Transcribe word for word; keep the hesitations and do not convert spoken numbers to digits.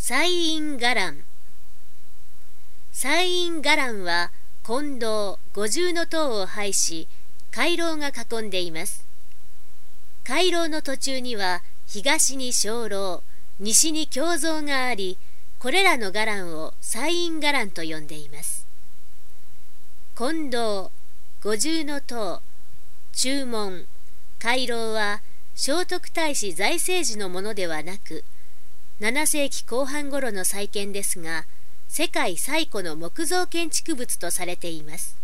西院伽藍。西院伽藍は金堂五重塔を配し、回廊が囲んでいます。回廊の途中には東に鐘楼、西に経蔵があり、これらの伽藍を西院伽藍と呼んでいます。金堂、五重塔、中門、回廊は聖徳太子在世時のものではなく、ななせいきこう半頃の再建ですが、世界最古の木造建築物とされています。